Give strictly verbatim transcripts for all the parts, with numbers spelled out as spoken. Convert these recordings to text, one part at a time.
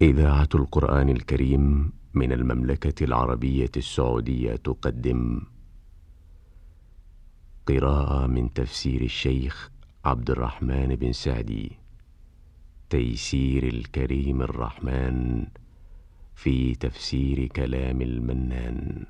إذاعة القرآن الكريم من المملكة العربية السعودية تقدم قراءة من تفسير الشيخ عبد الرحمن بن سعدي، تيسير الكريم الرحمن في تفسير كلام المنان.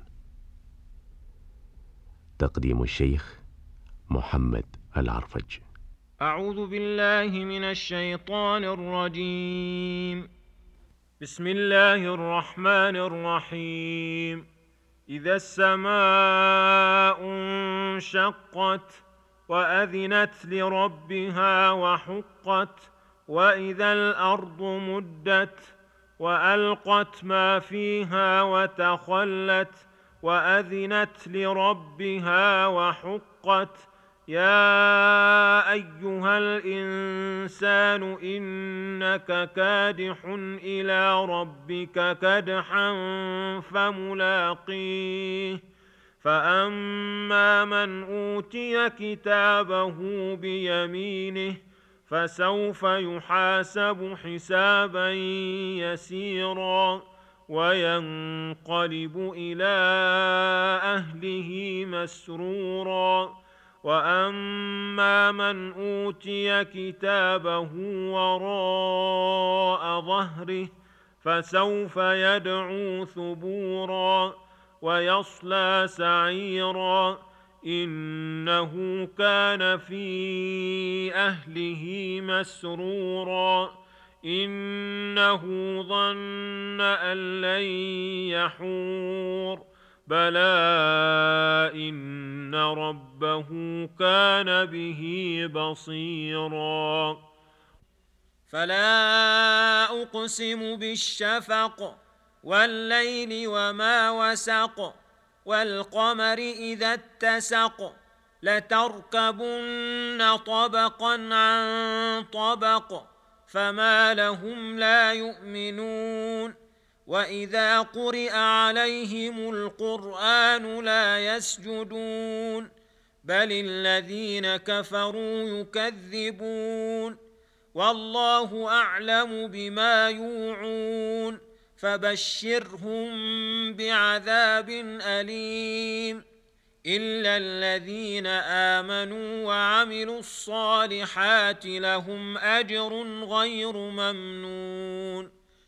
تقديم الشيخ محمد العرفج. أعوذ بالله من الشيطان الرجيم. بسم الله الرحمن الرحيم. إذا السماء انشقت وأذنت لربها وحقت، وإذا الأرض مدت وألقت ما فيها وتخلت وأذنت لربها وحقت. يا أيها الإنسان إنك كادح إلى ربك كدحا فملاقيه. فأما من أوتي كتابه بيمينه فسوف يحاسب حسابا يسيرا وينقلب إلى أهله مسرورا. وأما من أوتي كتابه وراء ظهره فسوف يدعو ثبورا ويصلى سعيرا، إنه كان في أهله مسرورا، إنه ظن أن لن يحور. بلى إن ربه كان به بصيرا. فلا أقسم بالشفق والليل وما وسق والقمر إذا اتسق لتركبن طبقا عن طبق فما لهم لا يؤمنون. وإذا قرئ عليهم القرآن لا يسجدون بل الذين كفروا يكذبون. والله أعلم بما يوعون فبشرهم بعذاب أليم إلا الذين آمنوا وعملوا الصالحات لهم أجر غير ممنون.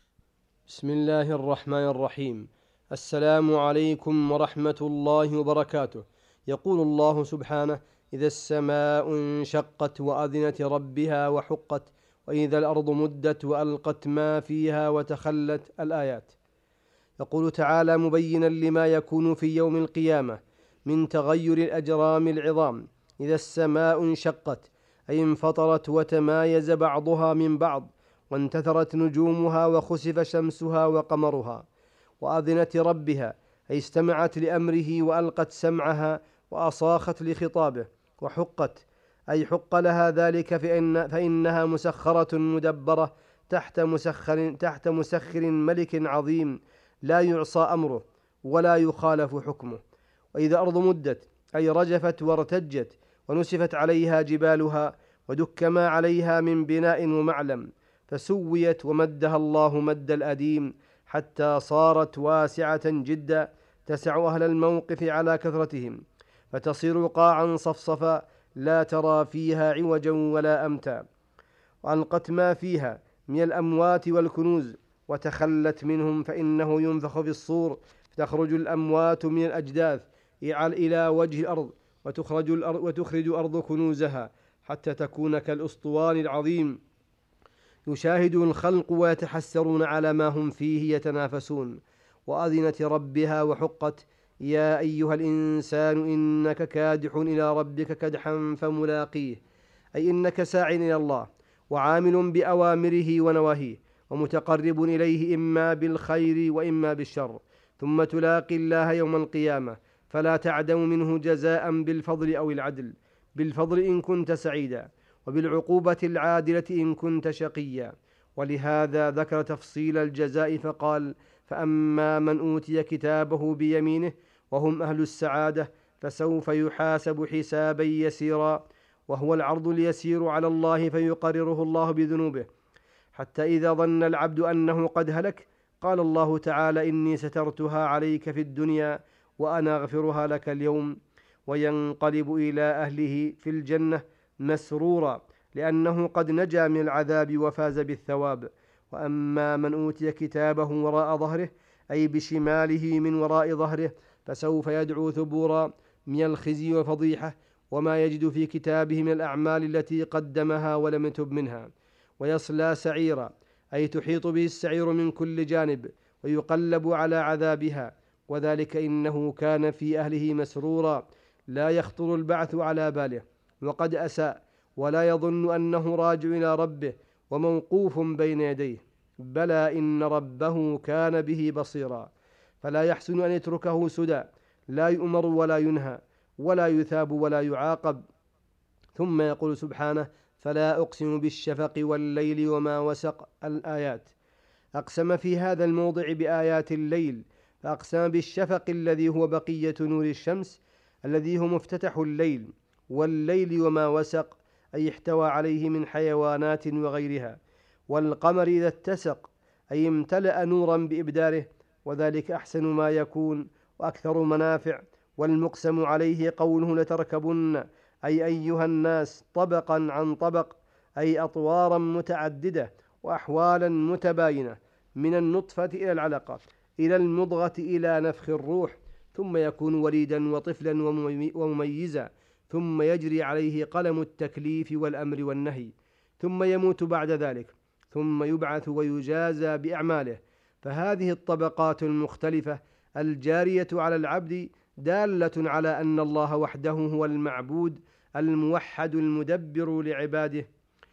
بسم الله الرحمن الرحيم. السلام عليكم ورحمة الله وبركاته. يقول الله سبحانه: إذا السماء انشقت وأذنت ربها وحقت، وإذا الأرض مدت وألقت ما فيها وتخلت. الآيات. يقول تعالى مبينا لما يكون في يوم القيامة من تغير الأجرام العظام: إذا السماء انشقت أي انفطرت وتمايز بعضها من بعض وانتثرت نجومها وخسف شمسها وقمرها. وأذنت ربها أي استمعت لأمره وألقت سمعها وأصاخت لخطابه. وحقت أي حق لها ذلك فإن فإنها مسخرة مدبرة تحت مسخر, تحت مسخر ملك عظيم لا يعصى أمره ولا يخالف حكمه. وإذا الأرض مدت أي رجفت وارتجت ونسفت عليها جبالها ودك ما عليها من بناء ومعلم، فسويت ومدها الله مد الأديم حتى صارت واسعة جدا تسع أهل الموقف على كثرتهم، فتصير قاعا صفصفا لا ترى فيها عوجا ولا أمتا. وألقت ما فيها من الأموات والكنوز وتخلت منهم، فإنه ينفخ في الصور فتخرج الأموات من الأجداث إلى وجه الأرض وتخرج الأرض, وتخرج الأرض كنوزها حتى تكون كالأسطوان العظيم يشاهد الخلق ويتحسرون على ما هم فيه يتنافسون. وأذنت ربها وحقت: يا أيها الإنسان إنك كادح إلى ربك كدحا فملاقيه، أي إنك ساع إلى الله وعامل بأوامره ونواهيه ومتقرب إليه إما بالخير وإما بالشر، ثم تلاقي الله يوم القيامة فلا تعدم منه جزاء بالفضل أو العدل، بالفضل إن كنت سعيدا وبالعقوبة العادلة إن كنت شقيا. ولهذا ذكر تفصيل الجزاء فقال: فأما من أوتي كتابه بيمينه وهم أهل السعادة فسوف يحاسب حسابا يسيرا، وهو العرض اليسير على الله فيقرره الله بذنوبه حتى إذا ظن العبد أنه قد هلك قال الله تعالى: إني سترتها عليك في الدنيا وأنا أغفرها لك اليوم، وينقلب إلى أهله في الجنة مسرورا لأنه قد نجا من العذاب وفاز بالثواب. وأما من أوتي كتابه وراء ظهره أي بشماله من وراء ظهره فسوف يدعو ثبورا من الخزي والفضيحة وما يجد في كتابه من الأعمال التي قدمها ولم يتب منها، ويصلى سعيرا أي تحيط به السعير من كل جانب ويقلب على عذابها، وذلك إنه كان في أهله مسرورا لا يخطر البعث على باله وقد أساء ولا يظن أنه راجع إلى ربه وموقوف بين يديه، بلى إن ربه كان به بصيرا، فلا يحسن أن يتركه سدى لا يؤمر ولا ينهى ولا يثاب ولا يعاقب. ثم يقول سبحانه: فلا أقسم بالشفق والليل وما وسق. الآيات. أقسم في هذا الموضع بآيات الليل، فأقسم بالشفق الذي هو بقية نور الشمس الذي هو مفتتح الليل، والليل وما وسق أي احتوى عليه من حيوانات وغيرها، والقمر إذا اتسق أي امتلأ نورا بإبداره، وذلك أحسن ما يكون وأكثر منافع. والمقسم عليه قوله: لتركبن أي أيها الناس طبقا عن طبق أي أطوارا متعددة وأحوالا متباينة، من النطفة إلى العلقة إلى المضغة إلى نفخ الروح، ثم يكون وليدا وطفلا ومميزا، ثم يجري عليه قلم التكليف والأمر والنهي، ثم يموت بعد ذلك، ثم يبعث ويجازى بأعماله. فهذه الطبقات المختلفة الجارية على العبد دالة على أن الله وحده هو المعبود الموحد المدبر لعباده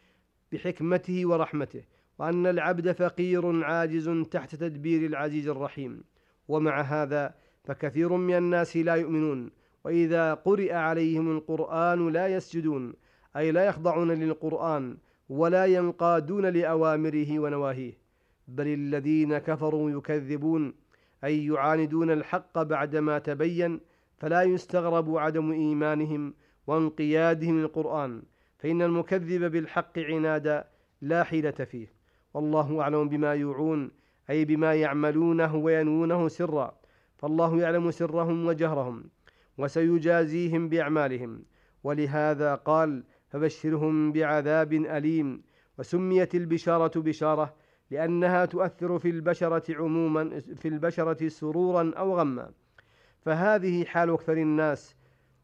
بحكمته ورحمته، وأن العبد فقير عاجز تحت تدبير العزيز الرحيم. ومع هذا فكثير من الناس لا يؤمنون، وإذا قرئ عليهم القرآن لا يسجدون أي لا يخضعون للقرآن ولا ينقادون لأوامره ونواهيه، بل الذين كفروا يكذبون أي يعاندون الحق بعدما تبين، فلا يستغرب عدم إيمانهم وانقيادهم للقرآن، فإن المكذب بالحق عنادا لا حيلة فيه. والله أعلم بما يوعون أي بما يعملونه وينوونه سرا، فالله يعلم سرهم وجهرهم وسيجازيهم بأعمالهم، ولهذا قال: فبشرهم بعذاب أليم. وسميت البشارة بشارة لأنها تؤثر في البشرة عموما في البشرة سرورا أو غما، فهذه حال أكثر الناس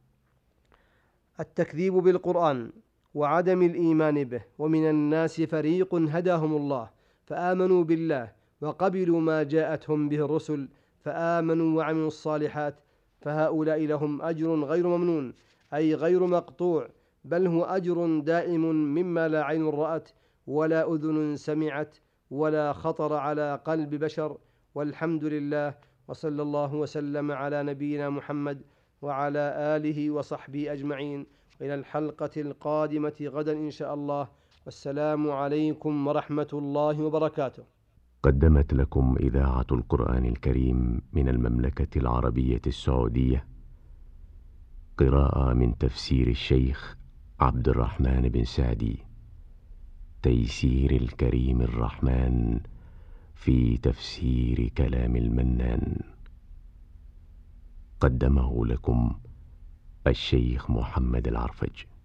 التكذيب بالقرآن وعدم الإيمان به. ومن الناس فريق هداهم الله فآمنوا بالله وقبلوا ما جاءتهم به الرسل فآمنوا وعملوا الصالحات، فهؤلاء لهم أجر غير ممنون أي غير مقطوع، بل هو أجر دائم مما لا عين رأت ولا أذن سمعت ولا خطر على قلب بشر. والحمد لله، وصلى الله وسلم على نبينا محمد وعلى آله وصحبه أجمعين، إلى الحلقة القادمة غدا إن شاء الله، والسلام عليكم ورحمة الله وبركاته. قدمت لكم إذاعة القرآن الكريم من المملكة العربية السعودية قراءة من تفسير الشيخ عبد الرحمن بن سعدي، تيسير الكريم الرحمن في تفسير كلام المنان. قدمه لكم الشيخ محمد العرفج.